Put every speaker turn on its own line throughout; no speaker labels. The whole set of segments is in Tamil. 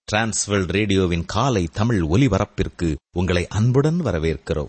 டிரான்ஸ்வேர்ல்ட் ரேடியோவின் காலை தமிழ் ஒலிபரப்பிற்கு உங்களை அன்புடன் வரவேற்கிறோம்.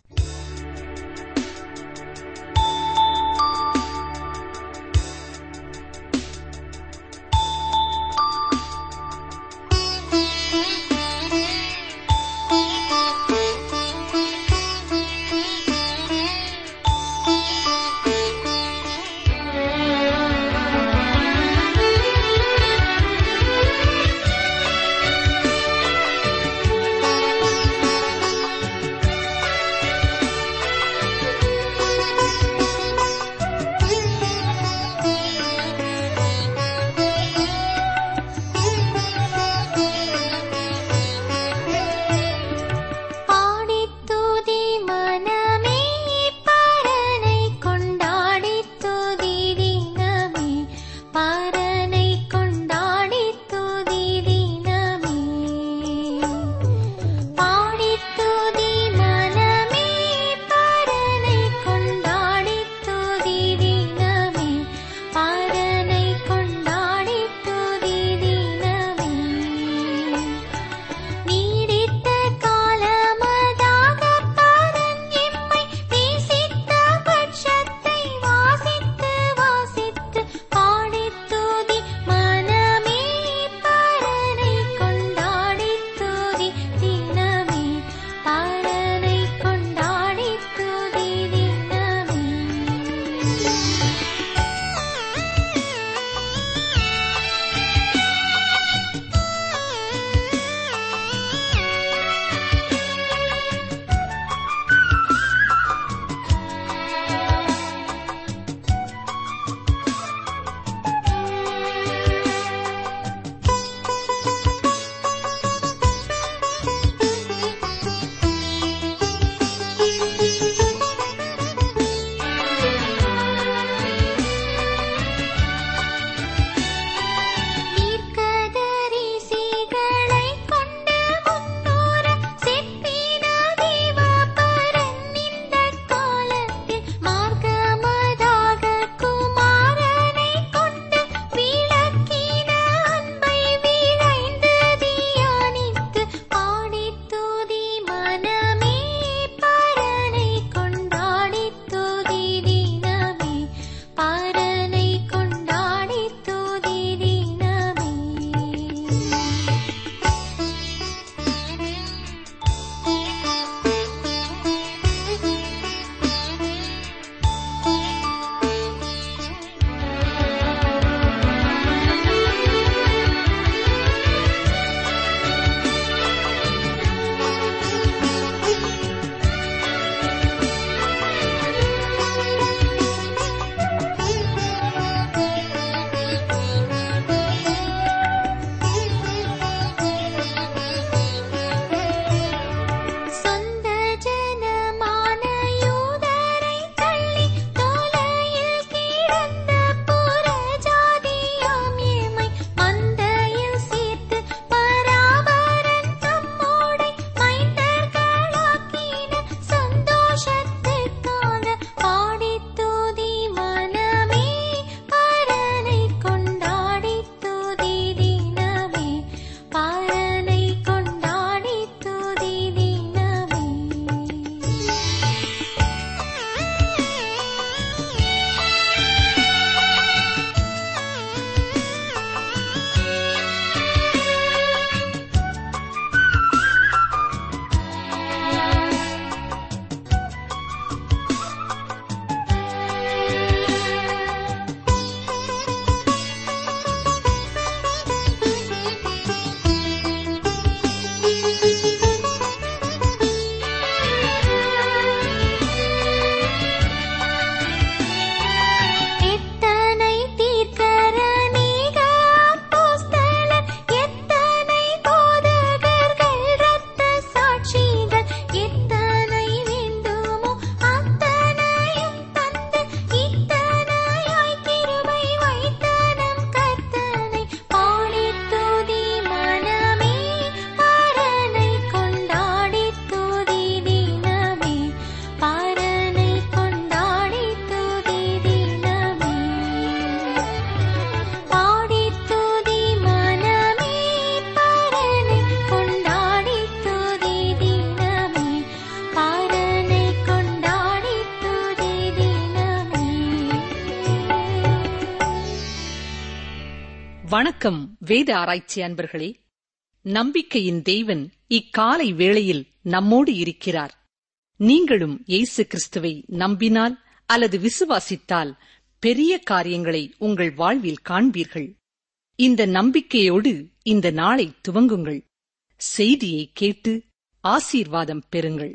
வணக்கம் வேத ஆராய்ச்சி அன்பர்களே. நம்பிக்கையின் தேவன் இக்காலை வேளையில் நம்மோடு இருக்கிறார். நீங்களும் இயேசு கிறிஸ்துவை நம்பினால் அல்லது விசுவாசித்தால் பெரிய காரியங்களை உங்கள் வாழ்வில் காண்பீர்கள். இந்த நம்பிக்கையோடு இந்த நாளை துவங்குங்கள். செய்தியை கேட்டு ஆசீர்வாதம் பெறுங்கள்.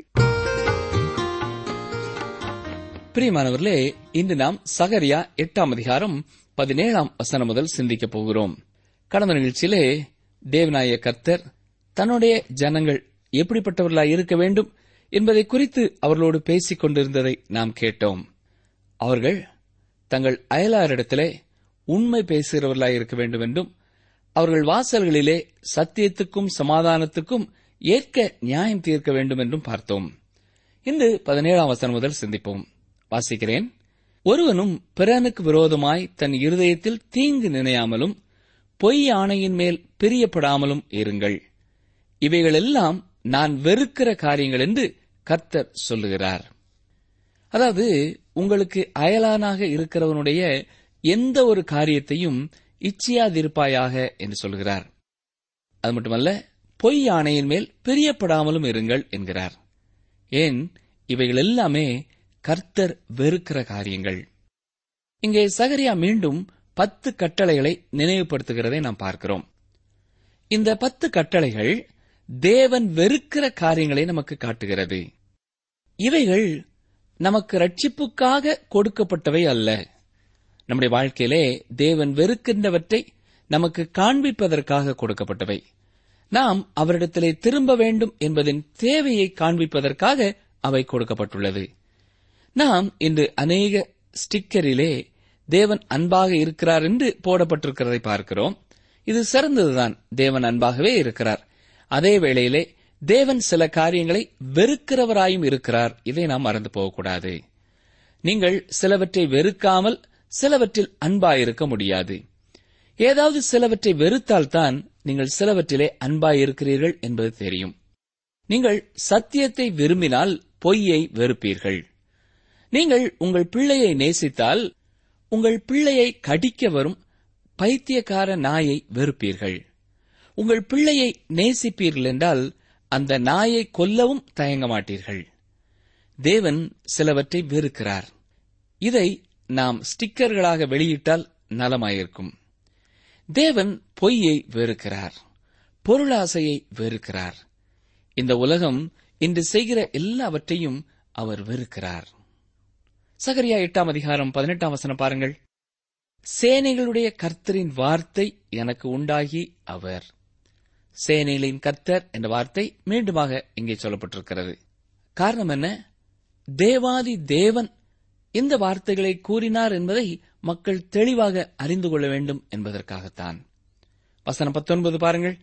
பிரியமானவர்களே, இன்று நாம் சகரியா 8ஆம் அதிகாரம் 17ஆம் வசனம் முதல் சிந்திக்கப் போகிறோம். கடந்த நிகழ்ச்சியிலே தேவனாய கர்த்தர் தன்னுடைய ஜனங்கள் எப்படிப்பட்டவர்களாய் இருக்க வேண்டும் என்பதை குறித்து அவர்களோடு பேசிக் கொண்டிருந்ததை நாம் கேட்டோம். அவர்கள் தங்கள் அயலாரிடத்திலே உண்மை பேசுகிறவர்களாய் இருக்க வேண்டும் என்றும், அவர்கள் வாசல்களிலே சத்தியத்துக்கும் சமாதானத்துக்கும் ஏற்க நியாயம் தீர்க்க வேண்டும் என்றும் பார்த்தோம். இன்று 17ஆம் வசனம் முதல் சிந்திப்போம். வாசிக்கிறேன். ஒருவனும் பிறனுக்கு விரோதமாய் தன் இருதயத்தில் தீங்கு நினையாமலும் பொய் ஆணையின் மேல் பிரியப்படாமலும் இருங்கள். இவைகளெல்லாம் நான் வெறுக்கிற காரியங்கள் என்று கர்த்தர் சொல்லுகிறார். அதாவது, உங்களுக்கு அயலானாக இருக்கிறவனுடைய எந்த ஒரு காரியத்தையும் இச்சியாதிருப்பாயாக என்று சொல்கிறார். அது மட்டுமல்ல, பொய் ஆணையின் மேல் பிரியப்படாமலும் இருங்கள் என்கிறார். ஏன்? இவைகள் எல்லாமே கர்த்தர் வெறுக்கிற காரியங்கள். இங்கே சகரியா மீண்டும் 10 கட்டளைகளை நினைவுபடுத்துகிறதை நாம் பார்க்கிறோம். இந்த 10 கட்டளைகள் தேவன் வெறுக்கிற காரியங்களை நமக்கு காட்டுகிறது. இவைகள் நமக்கு ரட்சிப்புக்காக கொடுக்கப்பட்டவை அல்ல. நம்முடைய வாழ்க்கையிலே தேவன் வெறுக்கின்றவற்றை நமக்கு காண்பிப்பதற்காக கொடுக்கப்பட்டவை. நாம் அவரிடத்திலே திரும்ப வேண்டும் என்பதின் தேவையை காண்பிப்பதற்காக அவை கொடுக்கப்பட்டுள்ளது. நாம் இன்று அநேக ஸ்டிக்கரிலே தேவன் அன்பாக இருக்கிறார் என்று போடப்பட்டிருக்கிறதை பார்க்கிறோம். இது சிறந்ததுதான். தேவன் அன்பாகவே இருக்கிறார். அதே வேளையிலே தேவன் சில காரியங்களை வெறுக்கிறவராயும் இருக்கிறார். இதை நாம் மறந்து போகக்கூடாது. நீங்கள் சிலவற்றை வெறுக்காமல் சிலவற்றில் அன்பாயிருக்க முடியாது. ஏதாவது சிலவற்றை வெறுத்தால்தான் நீங்கள் சிலவற்றிலே அன்பாயிருக்கிறீர்கள் என்பது தெரியும். நீங்கள் சத்தியத்தை விரும்பினால் பொய்யை வெறுப்பீர்கள். நீங்கள் உங்கள் பிள்ளையை நேசித்தால் உங்கள் பிள்ளையை கடிக்க வரும் பைத்தியக்கார நாயை வெறுப்பீர்கள். உங்கள் பிள்ளையை நேசிப்பீர்கள் என்றால் அந்த நாயை கொல்லவும் தயங்க மாட்டீர்கள். தேவன் சிலவற்றை வெறுக்கிறார். இதை நாம் ஸ்டிக்கர்களாக வெளியிட்டால் நலமாயிருக்கும். தேவன் பொய்யை வெறுக்கிறார். பொருளாசையை வெறுக்கிறார். இந்த உலகம் இன்று செய்கிற எல்லாவற்றையும் அவர் வெறுக்கிறார். சகரியா 8ஆம் அதிகாரம் 18ஆம் வசனம் பாருங்கள். சேனைகளுடைய கர்த்தரின் வார்த்தை எனக்கு உண்டாகி அவர். சேனைகளின் கர்த்தர் என்ற வார்த்தை மீண்டுமாக இங்கே சொல்லப்பட்டிருக்கிறது. காரணம் என்ன? தேவாதி தேவன் இந்த வார்த்தைகளை கூறினார் என்பதை மக்கள் தெளிவாக அறிந்து கொள்ள வேண்டும் என்பதற்காகத்தான். வசனம் 19 பாருங்கள்.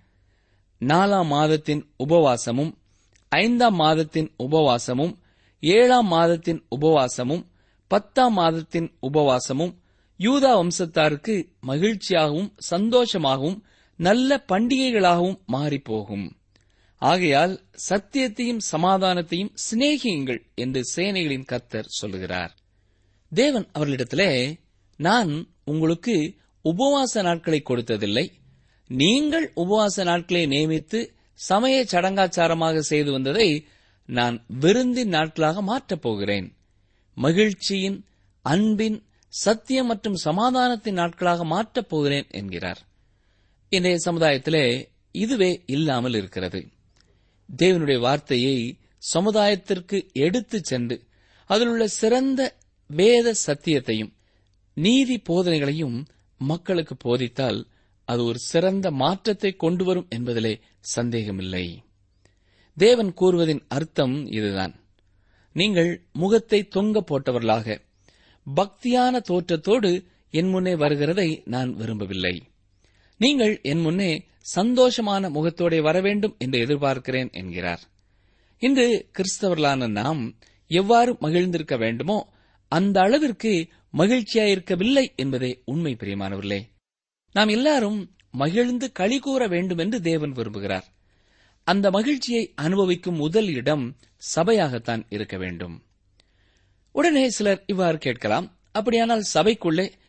4ஆம் மாதத்தின் உபவாசமும் 5ஆம் மாதத்தின் உபவாசமும் 7ஆம் மாதத்தின் உபவாசமும் 10ஆம் மாதத்தின் உபவாசமும் யூதா வம்சத்தாருக்கு மகிழ்ச்சியாகவும் சந்தோஷமாகவும் நல்ல பண்டிகைகளாகவும் மாறிப்போகும். ஆகையால் சத்தியத்தையும் சமாதானத்தையும் சிநேகியுங்கள் என்று சேனைகளின் கர்த்தர் சொல்லுகிறார். தேவன் அவர்களிடத்திலே, நான் உங்களுக்கு உபவாச நாட்களை கொடுத்ததில்லை, நீங்கள் உபவாச நாட்களை நியமித்து சமய சடங்காச்சாரமாக செய்து வந்ததை நான் விருந்தின் நாட்களாக மாற்றப் போகிறேன். மகிழ்ச்சியின், அன்பின், சத்தியம் மற்றும் சமாதானத்தின் நாட்களாக மாற்றப் போகிறேன் என்கிறார். இன்றைய சமுதாயத்திலே இதுவே இல்லாமல் இருக்கிறது. தேவனுடைய வார்த்தையை சமுதாயத்திற்கு எடுத்துச் சென்று அதிலுள்ள சிறந்த வேத சத்தியத்தையும் நீதி போதனைகளையும் மக்களுக்கு போதித்தால் அது ஒரு சிறந்த மாற்றத்தை கொண்டு வரும் என்பதிலே சந்தேகமில்லை. தேவன் கூறுவதின் அர்த்தம் இதுதான். நீங்கள் முகத்தை தொங்க போட்டவர்களாக பக்தியான தோற்றத்தோடு என் முன்னே வருகிறதை நான் விரும்பவில்லை. நீங்கள் என் முன்னே சந்தோஷமான முகத்தோടെ வர வேண்டும் என்று எதிர்பார்க்கிறேன் என்கிறார். இன்று கிறிஸ்தவர்களான நாம் எவ்வாறு மகிழ்ந்திருக்க வேண்டுமோ அந்த அளவிற்கு மகிழ்ச்சியாயிருக்கவில்லை என்பதே உண்மை. பிரியமானவர்களே, நாம் எல்லாரும் மகிழ்ந்து களி கூற வேண்டும் என்று தேவன் விரும்புகிறார். அந்த மகிழ்ச்சியை அனுபவிக்கும் முதல் இடம் சபையாகத்தான் இருக்க வேண்டும். உடனே சிலர் இவ்வாறு கேட்கலாம், அப்படியானால் சபைக்குள்ளே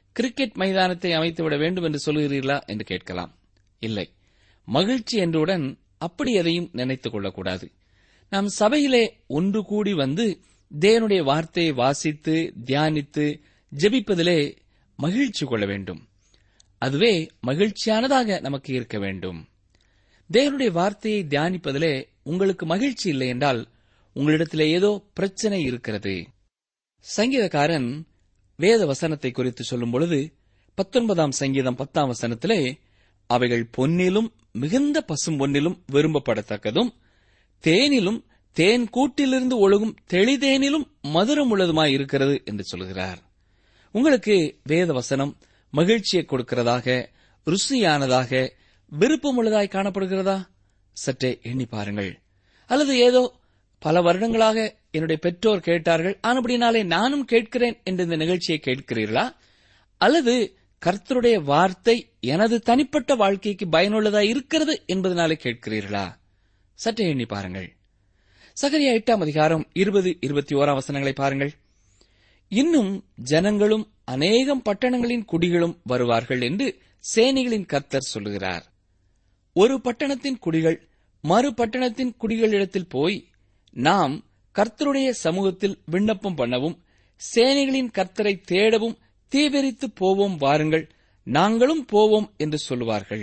கிரிக்கெட் மைதானத்தை அமைத்துவிட வேண்டும் என்று சொல்கிறீர்களா என்று கேட்கலாம். இல்லை, மகிழ்ச்சி என்றுடன் அப்படி எதையும் நினைத்துக் கொள்ளக்கூடாது. நாம் சபையிலே ஒன்று கூடி வந்து தேவனுடைய வார்த்தையை வாசித்து தியானித்து ஜெபிப்பதிலே மகிழ்ச்சி கொள்ள வேண்டும். அதுவே மகிழ்ச்சியானதாக நமக்கு இருக்க வேண்டும். தேவனுடைய வார்த்தையை தியானிப்பதிலே உங்களுக்கு மகிழ்ச்சி இல்லை என்றால் உங்களிடத்திலே ஏதோ பிரச்சனை இருக்கிறது. சங்கீதக்காரன் வேத வசனத்தை குறித்து சொல்லும் பொழுது 19ஆம் சங்கீதம் 10ஆம் வசனத்திலே, அவைகள் பொன்னிலும் மிகுந்த பசும் பொன்னிலும் விரும்பப்படத்தக்கதும் தேனிலும் தேன் கூட்டிலிருந்து ஒழுகும் தெளிதேனிலும் மதுரம் உள்ளதுமாய் இருக்கிறது என்று சொல்கிறார். உங்களுக்கு வேத வசனம் மகிழ்ச்சியை கொடுக்கிறதாக, ருசியானதாக, விருப்பமுள்ளதாய் காணப்படுகிறதா? சற்றே எண்ணி பாருங்கள். அல்லது ஏதோ பல வருடங்களாக என்னுடைய பெற்றோர் கேட்டார்கள், ஆனபடினாலே நானும் கேட்கிறேன் என்று இந்த நிகழ்ச்சியை கேட்கிறீர்களா? அல்லது கர்த்தருடைய வார்த்தை எனது தனிப்பட்ட வாழ்க்கைக்கு பயனுள்ளதாய் இருக்கிறது என்பதனாலே கேட்கிறீர்களா? சற்றே எண்ணி பாருங்கள். சகரியா 8ஆம் அதிகாரம் 20-21 வசனங்களை பாருங்கள். இன்னும் ஜனங்களும் அநேகம் பட்டணங்களின் குடிகளும் வருவார்கள் என்று சேனைகளின் கர்த்தர் சொல்லுகிறார். ஒரு பட்டணத்தின் குடிகள் மறு பட்டணத்தின் குடிகளிடத்தில் போய், நாம் கர்த்தருடைய சமூகத்தில் விண்ணப்பம் பண்ணவும் சேனைகளின் கர்த்தரை தேடவும் தீவிரித்து போவோம், வாருங்கள், நாங்களும் போவோம் என்று சொல்லுவார்கள்.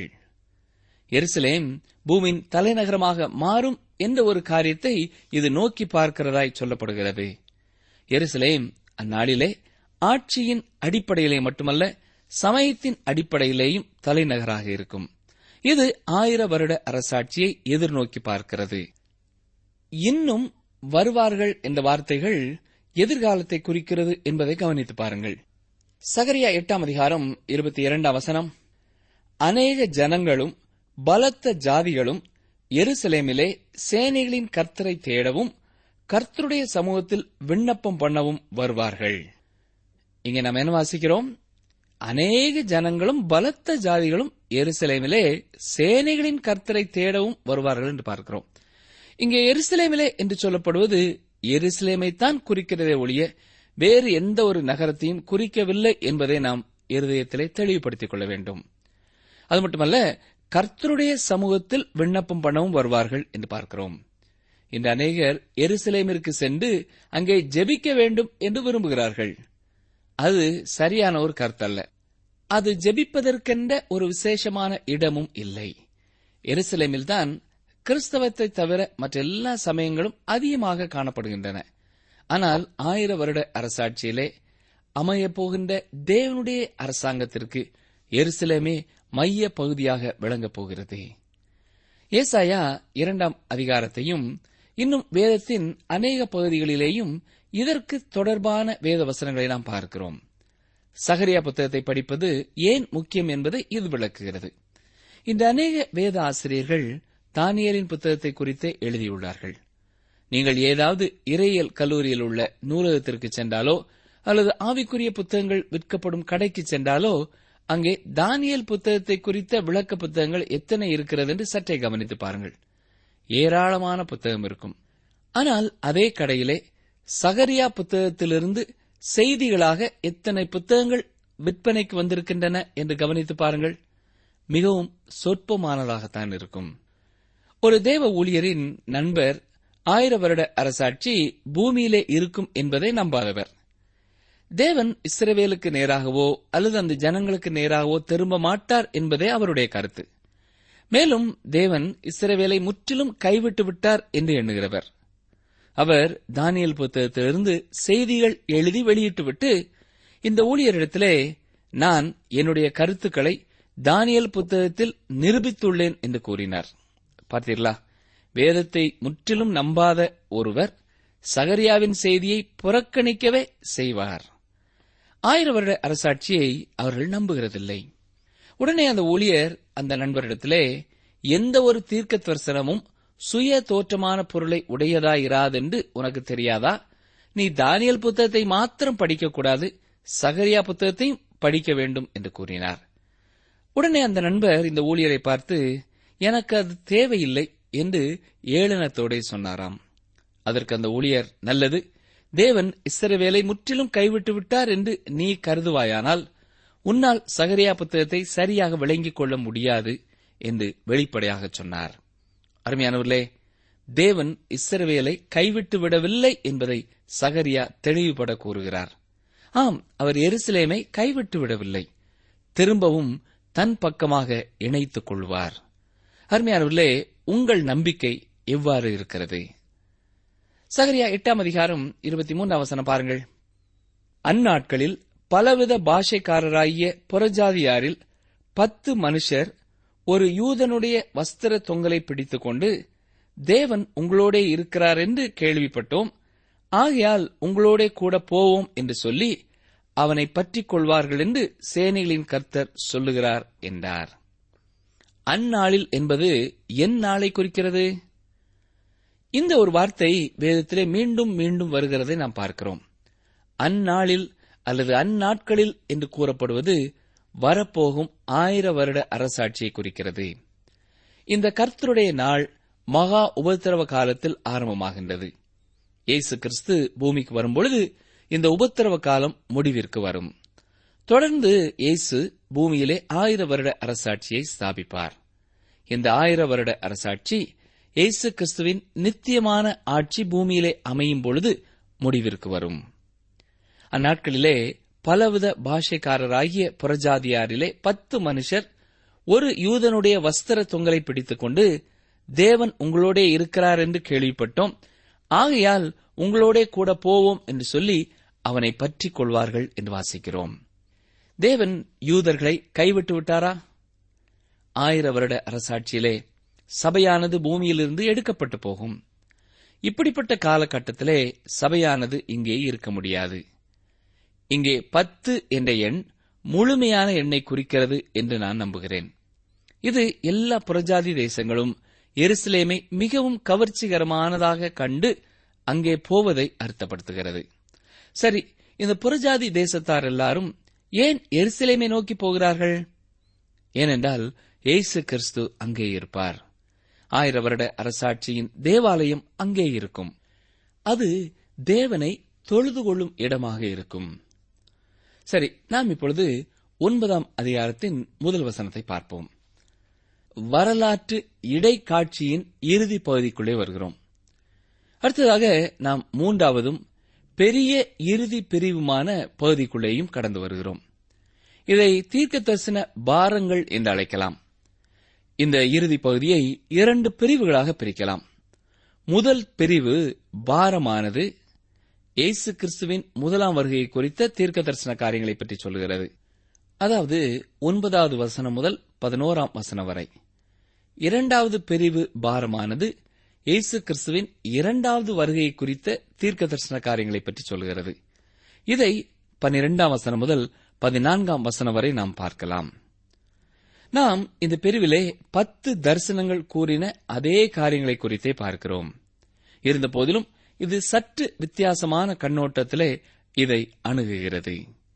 எருசலேம் பூமியின் தலைநகரமாக மாறும் என்ற ஒரு காரியத்தை இது நோக்கி பார்க்கிறதாய் சொல்லப்படுகிறது. எருசலேம் அந்நாளிலே ஆட்சியின் அடிப்படையிலே மட்டுமல்ல, சமயத்தின் அடிப்படையிலேயும் தலைநகராக இருக்கும். இது 1000 வருட அரசாட்சியை எதிர்நோக்கி பார்க்கிறது. இன்னும் வருவார்கள் என்ற வார்த்தைகள் எதிர்காலத்தை குறிக்கிறது என்பதை கவனித்து பாருங்கள். சகரியா 8ஆம் அதிகாரம் 22ஆம் வசனம், அநேக ஜனங்களும் பலத்த ஜாதிகளும் எருசலேமிலே சேனைகளின் கர்த்தரை தேடவும் கர்த்தருடைய சமூகத்தில் விண்ணப்பம் பண்ணவும் வருவார்கள். இங்கே நாம் என்ன வாசிக்கிறோம்? அநேக ஜனங்களும் பலத்த ஜாதிகளும் எருசலேமிலே சேனைகளின் கர்த்தரை தேடவும் வருவார்கள் என்று பார்க்கிறோம். இங்கே எருசலேமிலே என்று சொல்லப்படுவது எருசலேமைத்தான் குறிக்கிறதே ஒழிய வேறு எந்த ஒரு நகரத்தையும் குறிக்கவில்லை என்பதை நாம் இருதயத்திலே தெளிவுபடுத்திக் கொள்ள வேண்டும். அது மட்டுமல்ல, கர்த்தருடைய சமூகத்தில் விண்ணப்பம் பண்ணவும் வருவார்கள் என்று பார்க்கிறோம். இன்று அநேகர் எருசலேமிற்கு சென்று அங்கே ஜெபிக்க வேண்டும் என்று விரும்புகிறார்கள். அது சரியான ஒரு கருத்தல்ல. அது ஜெபிப்பதற்கென்ற ஒரு விசேஷமான இடமும் இல்லை. எருசலேமில்தான் கிறிஸ்தவத்தை தவிர மற்ற எல்லா சமயங்களும் அதிகமாக காணப்படுகின்றன. ஆனால் 1000 வருட அரசாட்சியிலே அமையப்போகின்ற தேவனுடைய அரசாங்கத்திற்கு எருசலேமே மைய பகுதியாக விளங்கப் போகிறது. ஏசாயா 2ஆம் அதிகாரத்தையும் இன்னும் வேதத்தின் அநேக பகுதிகளிலேயும் இதற்கு தொடர்பான வேத வசனங்களை நாம் பார்க்கிறோம். சகரியா புத்தகத்தை படிப்பது ஏன் முக்கியம் என்பதை இது விளக்குகிறது. இந்த அநேக வேத ஆசிரியர்கள் தானியேலின் புத்தகத்தை குறித்தே எழுதியுள்ளார்கள். நீங்கள் ஏதாவது இறையியல் கல்லூரியில் உள்ள நூலகத்திற்கு சென்றாலோ அல்லது ஆவிக்குரிய புத்தகங்கள் விற்கப்படும் கடைக்கு சென்றாலோ அங்கே தானியேல் புத்தகத்தை குறித்த விளக்க புத்தகங்கள் எத்தனை இருக்கிறது என்று சற்றே கவனித்து பாருங்கள். ஏராளமான புத்தகம் இருக்கும். ஆனால் அதே கடையிலே சகரியா புத்தகத்திலிருந்து செய்திகளாக எத்தனை புத்தகங்கள் விற்பனைக்கு வந்திருக்கின்றன என்று கவனித்து பாருங்கள். மிகவும் சொற்பமானதாகத்தான் இருக்கும். ஒரு தேவ ஊழியரின் நண்பர் 1000 வருட அரசாட்சி பூமியிலே இருக்கும் என்பதை நம்பாதவர். தேவன் இஸ்ரவேலுக்கு நேராகவோ அல்லது அந்த ஜனங்களுக்கு நேராகவோ திரும்ப மாட்டார் என்பதே அவருடைய கருத்து. மேலும் தேவன் இஸ்ரவேலை முற்றிலும் கைவிட்டு விட்டார் என்று எண்ணுகிறவர். அவர் தானியேல் புத்தகத்திலிருந்து செய்திகள் எழுதி வெளியிட்டுவிட்டு இந்த ஊழியரிடத்திலே, நான் என்னுடைய கருத்துக்களை தானியேல் புத்தகத்தில் நிரூபித்துள்ளேன் என்று கூறினார். பார்த்தீர்களா? வேதத்தை முற்றிலும் நம்பாத ஒருவர் சகரியாவின் செய்தியை புறக்கணிக்கவே செய்வார். 1000 வருட அரசாட்சியை அவர்கள் நம்புகிறதில்லை. உடனே அந்த ஊழியர் அந்த நண்பரிடத்திலே, எந்த ஒரு தீர்க்க தரிசனமும் சுய தோற்றமான பொருளை உடையதாயிராதென்று உனக்கு தெரியாதா? நீ தானியேல் புத்தகத்தை மாத்திரம் படிக்கக்கூடாது, சகரியா புத்தகத்தையும் படிக்க வேண்டும் என்று கூறினார். உடனே அந்த நண்பர் இந்த ஊழியரை பார்த்து, எனக்கு அது தேவையில்லை என்று ஏளனத்தோடு சொன்னாராம். அதற்கு அந்த ஊழியர், நல்லது, தேவன் இஸ்ரவேலை முற்றிலும் கைவிட்டு விட்டார் என்று நீ கருதுவாயானால் உன்னால் சகரியா புத்தகத்தை சரியாக விளங்கிக் கொள்ள முடியாது என்று வெளிப்படையாக சொன்னார். அருமையானவர்களே, தேவன் இஸ்ரவேலை கைவிட்டு விடவில்லை என்பதை சகரியா தெளிவுபட கூறுகிறார். ஆம், அவர் எருசலேமை கைவிட்டு விடவில்லை, திரும்பவும் தன் பக்கமாக இணைத்துக் கொள்வார். அருமையானவர்களே, உங்கள் நம்பிக்கை எவ்வாறு இருக்கிறது? சகரியா 8ஆம் அதிகாரம் 23ஆம் வசனம் பாருங்கள். அந்நாட்களில் பலவித பாஷைக்காரராகிய புறஜாதியாரில் 10 மனுஷர் ஒரு யூதனுடைய வஸ்திர தொங்கலை பிடித்துக் கொண்டு, தேவன் உங்களோடே இருக்கிறார் என்று கேள்விப்பட்டோம், ஆகையால் உங்களோடே கூட போவோம் என்று சொல்லி அவனை பற்றிக் கொள்வார்கள் என்று சேனைகளின் கர்த்தர் சொல்லுகிறார் என்றார். அந்நாளில் என்பது என் நாளை குறிக்கிறது? இந்த ஒரு வார்த்தை வேதத்திலே மீண்டும் மீண்டும் வருகிறதை நாம் பார்க்கிறோம். அந்நாளில் அல்லது அந்நாட்களில் என்று கூறப்படுவது வரப்போகும் 1000 வருட அரசாட்சியை குறிக்கிறது. இந்த கர்த்தருடைய நாள் மகா உபத்திரவ காலத்தில் ஆரம்பமாகின்றது. இயேசு கிறிஸ்து பூமிக்கு வரும்பொழுது இந்த உபத்திரவ காலம் முடிவிற்கு வரும். தொடர்ந்து இயேசு பூமியிலே 1000 வருட அரசாட்சியை ஸ்தாபிப்பார். இந்த 1000 வருட அரசாட்சி இயேசு கிறிஸ்துவின் நித்தியமான ஆட்சி பூமியிலே அமையும் பொழுது முடிவிற்கு வரும். அந்நாட்களிலே பலவித பாஷைக்காரராகிய புறஜாதியாரிலே 10 மனுஷர் ஒரு யூதனுடைய வஸ்திர தொங்கலை பிடித்துக் கொண்டு, தேவன் உங்களோடே இருக்கிறார் என்று கேள்விப்பட்டோம், ஆகையால் உங்களோடே கூட போவோம் என்று சொல்லி அவனை பற்றிக் கொள்வார்கள் என்று வாசிக்கிறோம். தேவன் யூதர்களை கைவிட்டு விட்டாரா? 1000 வருட அரசாட்சியிலே சபையானது பூமியிலிருந்து எடுக்கப்பட்டு போகும். இப்படிப்பட்ட காலகட்டத்திலே சபையானது இங்கே இருக்க முடியாது. இங்கே 10 என்ற எண் முழுமையான எண்ணை குறிக்கிறது என்று நான் நம்புகிறேன். இது எல்லா புறஜாதி தேசங்களும் எருசலேமை மிகவும் கவர்ச்சிகரமானதாக கண்டு அங்கே போவதை அர்த்தப்படுத்துகிறது. சரி, இந்த புறஜாதி தேசத்தார் எல்லாரும் ஏன் எருசலேமை நோக்கி போகிறார்கள்? ஏனென்றால் இயேசு கிறிஸ்து அங்கே இருப்பார். 1000 வருட அரசாட்சியின் தேவாலயம் அங்கே இருக்கும். அது தேவனை தொழுது கொள்ளும் இடமாக இருக்கும். சரி, நாம் இப்பொழுது 9ஆம் அதிகாரத்தின் முதல் வசனத்தை பார்ப்போம். வரலாற்று இடைக்காட்சியின் இறுதி பகுதிக்குள்ளே வருகிறோம். அடுத்ததாக நாம் 3ஆவதும் பெரிய இறுதி பிரிவுமான பகுதிக்குள்ளேயும் கடந்து வருகிறோம். இதை தீர்க்க தரிசன பாரங்கள் என்று அழைக்கலாம். இந்த இறுதி பகுதியை 2 பிரிவுகளாக பிரிக்கலாம். முதல் பிரிவு பாரமானது இயேசு கிறிஸ்துவின் முதலாம் வருகையை குறித்த தீர்க்க தரிசன காரியங்களை பற்றி சொல்லுகிறது. அதாவது 9வது வசனம் முதல் 11ஆம் வசனம் வரை. 2வது பிரிவு பாரமானது இயேசு கிறிஸ்துவின் 2வது வருகையை குறித்த தீர்க்க தரிசன காரியங்களை பற்றி சொல்கிறது. இதை 12ஆம் வசனம் முதல் 14ஆம் வசனம் வரை நாம் பார்க்கலாம். நாம் இந்த பிரிவிலே 10 தரிசனங்கள் கூறின அதே காரியங்களை குறித்தே பார்க்கிறோம். இருந்தபோதிலும் இது சற்று வித்தியாசமான கண்ணோட்டத்திலே இதை அணுகுகிறது.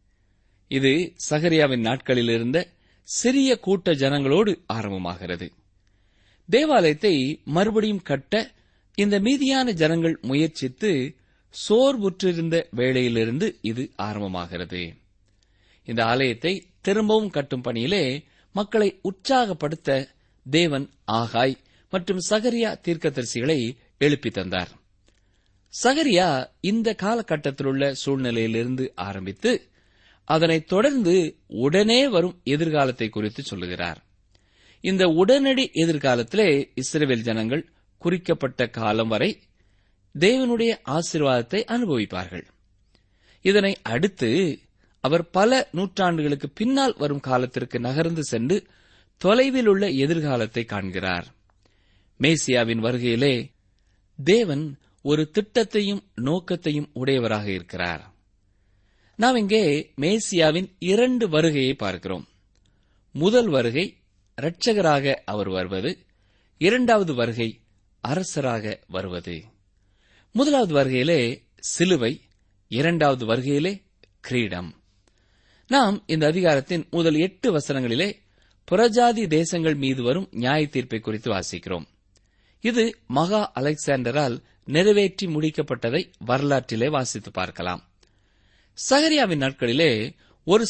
இது சகரியாவின் நாட்களில் இருந்த சிறிய கூட்ட ஜனங்களோடு ஆரம்பமாகிறது. தேவாலயத்தை மறுபடியும் கட்ட இந்த மீதியான ஜனங்கள் முயற்சித்து சோர்வுற்றிருந்த வேளையிலிருந்து இது ஆரம்பமாகிறது. இந்த ஆலயத்தை திரும்பவும் கட்டும் பணியிலே மக்களை உற்சாகப்படுத்த தேவன் ஆகாய் மற்றும் சகரியா தீர்க்கதரிசிகளை எழுப்பி தந்தார். சகரியா இந்த காலகட்டத்திலுள்ள சூழ்நிலையிலிருந்து ஆரம்பித்து அதனைத் தொடர்ந்து உடனே வரும் எதிர்காலத்தை குறித்து சொல்லுகிறார். இந்த உடனடி எதிர்காலத்திலே இஸ்ரவேல் ஜனங்கள் குறிக்கப்பட்ட காலம் வரை தேவனுடைய ஆசீர்வாதத்தை அனுபவிப்பார்கள். இதனை அடுத்து அவர் பல நூற்றாண்டுகளுக்கு பின்னால் வரும் காலத்திற்கு நகர்ந்து சென்று தொலைவில் உள்ள எதிர்காலத்தை காண்கிறார். மேசியாவின் வருகையிலே தேவன் ஒரு திட்டத்தையும் நோக்கத்தையும் உடையவராக இருக்கிறார். நாம் இங்கே மேசியாவின் 2 வருகையை பார்க்கிறோம். முதல் வருகை இரட்சகராக அவர் வருவது, 2வது வருகை அரசராக வருவது. முதலாவது வருகையிலே சிலுவை, 2வது வருகையிலே கிரீடம். நாம் இந்த அதிகாரத்தின் முதல் 8 வசனங்களிலே புறஜாதி தேசங்கள் மீது வரும் நியாய தீர்ப்பை குறித்து வாசிக்கிறோம். இது மகா அலெக்சாண்டரால் நிறைவேற்றி முடிக்கப்பட்டதை வரலாற்றிலே வாசித்து பார்க்கலாம். சகரியாவின் நாட்களிலே ஒரு சிலர்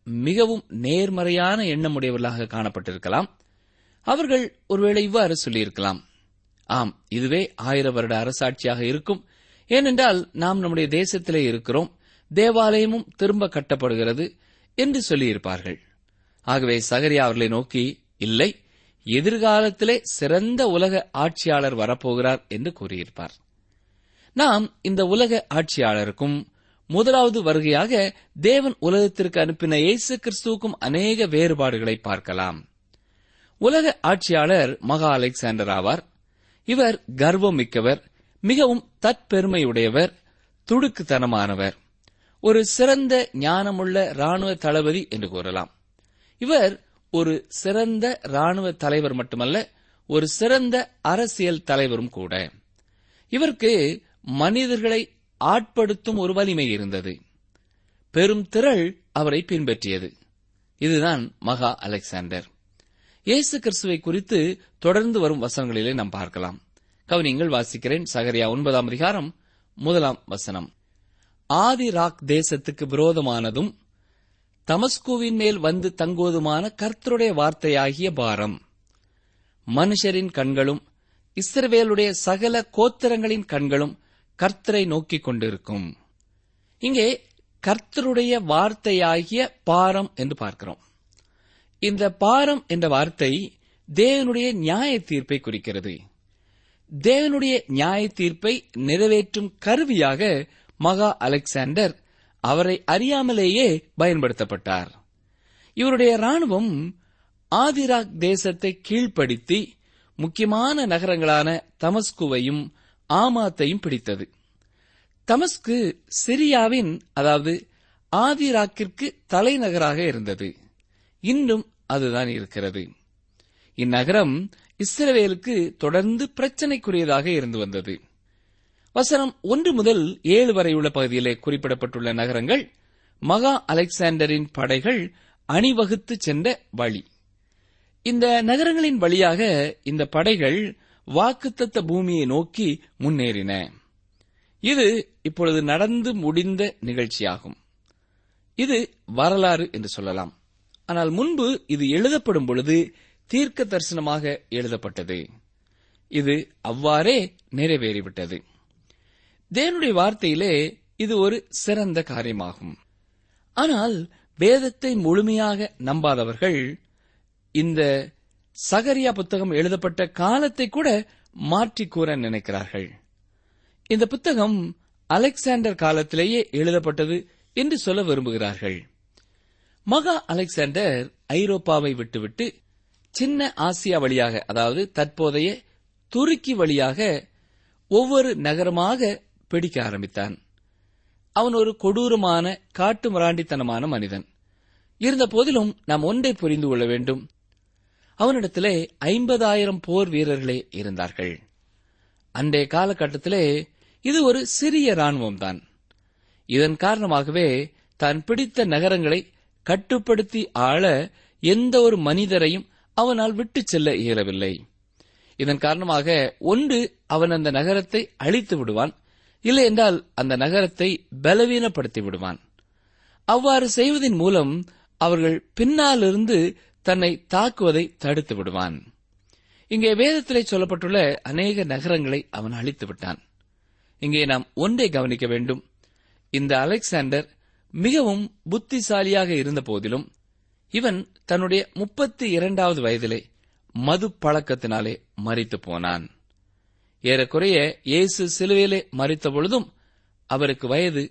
மிகவும் நேர்மறையான எண்ணமுடையவர்களாக காணப்பட்டிருக்கலாம். அவர்கள் ஒருவேளை இவ்வாறு சொல்லியிருக்கலாம், ஆம், இதுவே 1000 வருட அரசாட்சியாக இருக்கும். ஏனென்றால் நாம் நம்முடைய தேசத்திலே இருக்கிறோம், தேவாலயமும் திரும்ப கட்டப்படுகிறது என்று சொல்லியிருப்பார்கள். ஆகவே சகரியா அவர்களை நோக்கி, இல்லை, எதிர்காலத்திலே சிறந்த உலக ஆட்சியாளர் வரப்போகிறார் என்று கூறியிருப்பார். நாம் இந்த உலக ஆட்சியாளருக்கும் முதலாவது வருகையாக தேவன் உலகத்திற்கு அனுப்பின இயேசு கிறிஸ்துவுக்கும் அநேக வேறுபாடுகளை பார்க்கலாம். உலக ஆட்சியாளர் மகா அலெக்சாண்டர் ஆவார். இவர் கர்வம் மிக்கவர், மிகவும் தற்பெருமையுடையவர், துடுக்குத்தனமானவர், ஒரு சிறந்த ஞானமுள்ள இராணுவ தளபதி என்று கூறலாம். இவர் ஒரு சிறந்த இராணுவ தலைவர் மட்டுமல்ல, ஒரு சிறந்த அரசியல் தலைவரும் கூட. இவருக்கு மனிதர்களை ஆட்படுத்தும் ஒரு வலிமை இருந்தது. பெரும் திரள் அவரை பின்பற்றியது. இதுதான் மகா அலெக்சாண்டர். இயேசு கிறிஸ்துவை குறித்து தொடர்ந்து வரும் வசனங்களிலே நாம் பார்க்கலாம். கவனிங்கள், வாசிக்கிறேன். சகரியா 9 அதிகாரம் 1 ஆதிராக் தேசத்துக்கு விரோதமானதும் தமஸ்குவின் மேல் வந்து தங்குவதுமான கர்த்தருடைய வார்த்தையாகிய பாரம். மனுஷரின் கண்களும் இஸ்ரவேலுடைய சகல கோத்திரங்களின் கண்களும் கர்த்தரை நோக்கிக் கொண்டிருக்கும். இங்கே கர்த்தருடைய வார்த்தையாகிய பாரம் என்று பார்க்கிறோம். இந்த பாரம் என்ற வார்த்தை தேவனுடைய நியாய தீர்ப்பை குறிக்கிறது. தேவனுடைய நியாய தீர்ப்பை நிறைவேற்றும் கருவியாக மகா அலெக்சாண்டர் அவரை அறியாமலேயே பயன்படுத்தப்பட்டார். இவருடைய இராணுவம் ஆதிராக் தேசத்தை கீழ்ப்படுத்தி முக்கியமான நகரங்களான தமஸ்குவையும் ஆமாத்தையும் பிடித்தது. தமஸ்கு சிரியாவின், அதாவது ஆதிராக்கிற்கு தலைநகராக இருந்தது. இன்னும் அதுதான் இருக்கிறது. இந்நகரம் இஸ்ரவேலுக்கு தொடர்ந்து பிரச்சனைக்குரியதாக இருந்து வந்தது. வசனம் 1 முதல் 7 வரை உள்ள பகுதியிலே குறிப்பிடப்பட்டுள்ள நகரங்கள் மகா அலெக்சாண்டரின் படைகள் அணிவகுத்து சென்ற வழி. இந்த நகரங்களின் வழியாக இந்த படைகள் வாக்குத்தத்த பூமியை நோக்கி முன்னேறின. இது இப்பொழுது நடந்து முடிந்த நிகழ்ச்சியாகும். இது வரலாறு என்று சொல்லலாம். ஆனால் முன்பு இது எழுதப்படும் பொழுது தீர்க்க தரிசனமாக எழுதப்பட்டது. இது அவ்வாறே நிறைவேறிவிட்டது. தேவனுடைய வார்த்தையிலே இது ஒரு சிறந்த காரியமாகும். ஆனால் வேதத்தை முழுமையாக நம்பாதவர்கள் இந்த சகரியா புத்தகம் எழுதப்பட்ட காலத்தை கூட மாற்றி கூற நினைக்கிறார்கள். இந்த புத்தகம் அலெக்சாண்டர் காலத்திலேயே எழுதப்பட்டது என்று சொல்ல விரும்புகிறார்கள். மகா அலெக்சாண்டர் ஐரோப்பாவை விட்டுவிட்டு சின்ன ஆசியா வழியாக, அதாவது தற்போதைய துருக்கி வழியாக ஒவ்வொரு நகரமாக பிடிக்க ஆரம்பித்தான். அவன் ஒரு கொடூரமான காட்டு மிராண்டித்தனமான மனிதன். இருந்த போதிலும் நாம் ஒன்றை புரிந்து கொள்ள வேண்டும். அவனிடத்திலே 50,000 போர் வீரர்களே இருந்தார்கள். அன்றைய காலகட்டத்திலே இது ஒரு சிறிய இராணுவம்தான். இதன் காரணமாகவே தான் பிடித்த நகரங்களை கட்டுப்படுத்தி ஆள எந்த ஒரு மனிதரையும் அவனால் விட்டுச் செல்ல இயலவில்லை. இதன் காரணமாக ஒன்று அவன் அந்த நகரத்தை அழித்து விடுவான், இல்லை என்றால் அந்த நகரத்தை பலவீனப்படுத்தி விடுவான். அவ்வாறு செய்வதன் மூலம் அவர்கள் பின்னாலிருந்து தன்னை தாக்குவதை தடுத்து விடுவான். இங்கே வேதத்திலே சொல்லப்பட்டுள்ள அநேக நகரங்களை அவன் அழித்து விட்டான். இங்கே நாம் ஒன்றை கவனிக்க வேண்டும். இந்த அலெக்சாண்டர் மிகவும் புத்திசாலியாக இருந்த போதிலும் இவன் தன்னுடைய 32வது வயதிலே மது பழக்கத்தினாலே மரித்து போனான். ஏறக்குறைய இயேசு சிலுவையிலே மரித்த பொழுதும் அவருக்கு வயது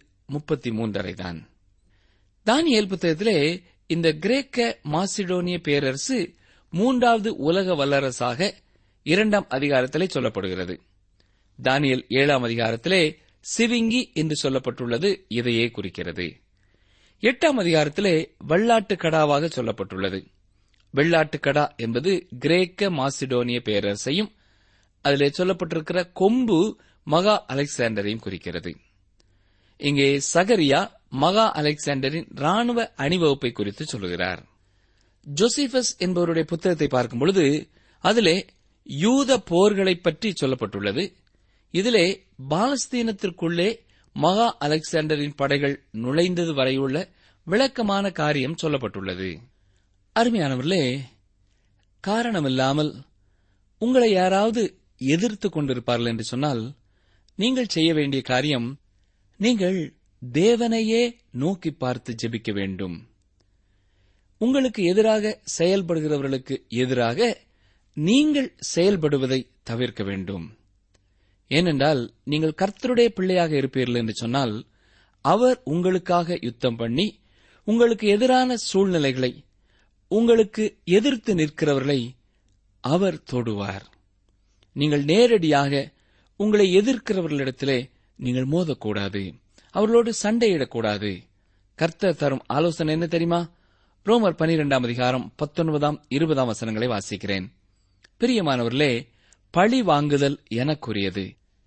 33 தான். தானியேல் புத்தகத்திலே இந்த கிரேக்க மாசிடோனிய பேரரசு 3வது உலக வல்லரசாக 2ஆம் அதிகாரத்திலே சொல்லப்படுகிறது. தானியேல் 7ஆம் அதிகாரத்திலே சிவிங்கி என்று சொல்லப்பட்டுள்ளது இதையே குறிக்கிறது. 8ஆம் அதிகாரத்திலே வெள்ளாட்டுக்கடாவாக சொல்லப்பட்டுள்ளது. வெள்ளாட்டுக்கடா என்பது கிரேக்க மாசிடோனிய பேரரசையும் அதிலே சொல்லப்பட்டிருக்கிற கொம்பு மகா அலெக்சாண்டரையும் குறிக்கிறது. இங்கே சகரியா மகா அலெக்சாண்டரின் ராணுவ அணிவகுப்பை குறித்து சொல்கிறார். ஜோசிபஸ் என்பவருடைய புத்தகத்தை பார்க்கும் பொழுது அதிலே யூத போர்களை பற்றி சொல்லப்பட்டுள்ளது. இதிலே பாலஸ்தீனத்திற்குள்ளே மகா அலெக்சாண்டரின் படைகள் நுழைந்தது வரையுள்ள விளக்கமான காரியம் சொல்லப்பட்டுள்ளது. அருமையானவர்களே, காரணமில்லாமல் உங்களை யாராவது எதிர்த்து கொண்டிருப்பார்கள் என்று சொன்னால், நீங்கள் செய்ய வேண்டிய காரியம், நீங்கள் தேவனையே நோக்கி பார்த்து ஜெபிக்க வேண்டும். உங்களுக்கு எதிராக செயல்படுகிறவர்களுக்கு எதிராக நீங்கள் செயல்படுவதை தவிர்க்க வேண்டும். ஏனென்றால் நீங்கள் கர்த்தருடைய பிள்ளையாக இருப்பீர்கள் என்று சொன்னால், அவர் உங்களுக்காக யுத்தம் பண்ணி உங்களுக்கு எதிரான சூழ்நிலைகளை, உங்களுக்கு எதிர்த்து நிற்கிறவர்களை அவர் தொடுவார். நீங்கள் நேரடியாக உங்களை எதிர்க்கிறவர்களிடத்திலே நீங்கள் மோதக்கூடாது, அவர்களோடு சண்டையிடக்கூடாது. கர்த்தர் தரும் ஆலோசனை என்ன தெரியுமா? ரோமர் 12 அதிகாரம் 19, 20 வசனங்களை வாசிக்கிறேன். பிரியமானவர்களே, பழி வாங்குதல் எனக்குரியது,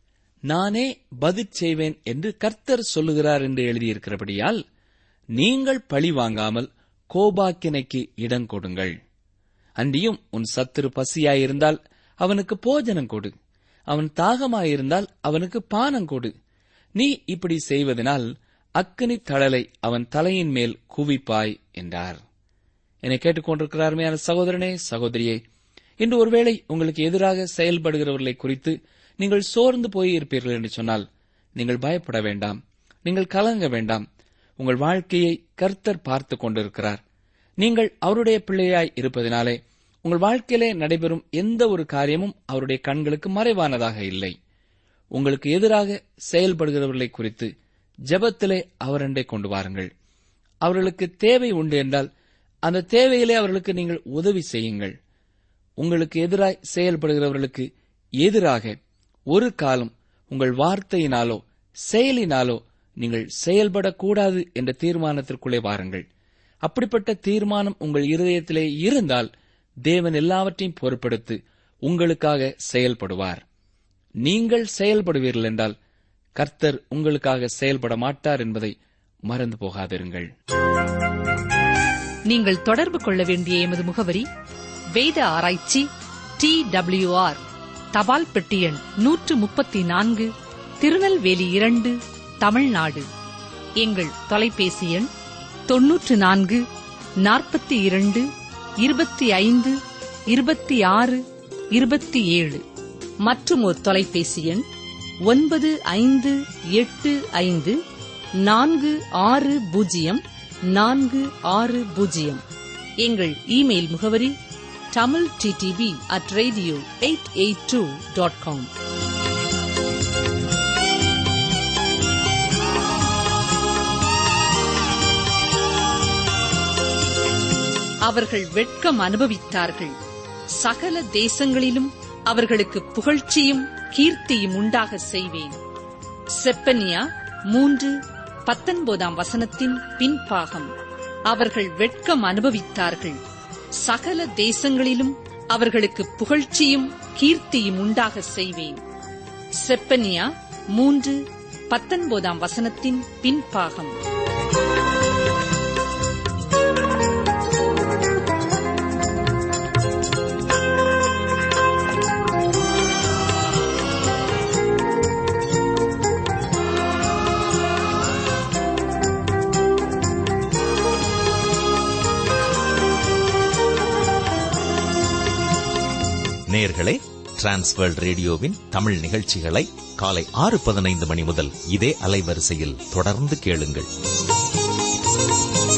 நானே பதில் செய்வேன் என்று கர்த்தர் சொல்லுகிறார் என்று எழுதியிருக்கிறபடியால் நீங்கள் பழி வாங்காமல் கோபாக்கினைக்கு இடம் கொடுங்கள். அன்றியும் உன் சத்துரு பசியாயிருந்தால் அவனுக்கு போஜனம் கொடு, அவன் தாகமாயிருந்தால் அவனுக்கு பானம் கொடு. நீ இப்படி செய்வதனால் அக்கினி தழலை அவன் தலையின் மேல் குவிப்பாய் என்றார். என்னை கேட்டுக்கொண்டிருக்கிற அருமையான சகோதரனே, சகோதரியே, இன்று ஒருவேளை உங்களுக்கு எதிராக செயல்படுகிறவர்களை குறித்து நீங்கள் சோர்ந்து போயிருப்பீர்கள் என்று சொன்னால், நீங்கள் பயப்பட வேண்டாம், நீங்கள் கலங்க வேண்டாம். உங்கள் வாழ்க்கையை கர்த்தர் பார்த்துக் கொண்டிருக்கிறார். நீங்கள் அவருடைய பிள்ளையாய் இருப்பதினாலே உங்கள் வாழ்க்கையிலே நடைபெறும் எந்த ஒரு காரியமும் அவருடைய கண்களுக்கு மறைவானதாக இல்லை. உங்களுக்கு எதிராக செயல்படுகிறவர்களை குறித்து ஜெபத்திலே அவரண்டை கொண்டு வாருங்கள். அவர்களுக்கு தேவை உண்டு என்றால் அந்த தேவையிலே அவர்களுக்கு நீங்கள் உதவி செய்யுங்கள். உங்களுக்கு எதிராய் செயல்படுகிறவர்களுக்கு எதிராக ஒரு காலம் உங்கள் வார்த்தையினாலோ செயலினாலோ நீங்கள் செயல்படக்கூடாது என்ற தீர்மானத்திற்குள்ளே வாருங்கள். அப்படிப்பட்ட தீர்மானம் உங்கள் இருதயத்திலே இருந்தால் தேவன் எல்லாவற்றையும் பொறுப்பெடுத்து உங்களுக்காக செயல்படுவார். நீங்கள் செயல்படுவீர்கள் என்றால் கர்த்தர் உங்களுக்காக செயல்பட மாட்டார் என்பதை மறந்து போகாதிருங்கள்.
நீங்கள் தொடர்பு கொள்ள வேண்டிய எமது முகவரி: வேத ஆராய்ச்சி, TWR, தபால் பெட்டி எண் 134, திருநெல்வேலி 2, தமிழ்நாடு. எங்கள் தொலைபேசி எண் 94 42 25 26 27. மற்றும் ஒரு தொலைபேசி எண் 9585 460 460. எங்கள் இமெயில் முகவரி tamilttb@radio882.com. அவர்கள் வெட்கம் அனுபவித்தார்கள், சகல தேசங்களிலும் அவர்களுக்கு புகழ்ச்சியும் கீர்த்தியும் உண்டாக செய்வேன். செப்பனியா 3:19 பின்பாகம். அவர்கள் வெட்கம் அனுபவித்தார்கள், சகல தேசங்களிலும் அவர்களுக்கு புகழ்ச்சியும் கீர்த்தியும் உண்டாக செய்வேன். செப்பனியா 3:19 பின்பாகம்.
நேயர்களே, டிரான்ஸ்வேர்ல்ட் ரேடியோவின் தமிழ் நிகழ்ச்சிகளை காலை 6:15 மணி முதல் இதே அலைவரிசையில் தொடர்ந்து கேளுங்கள்.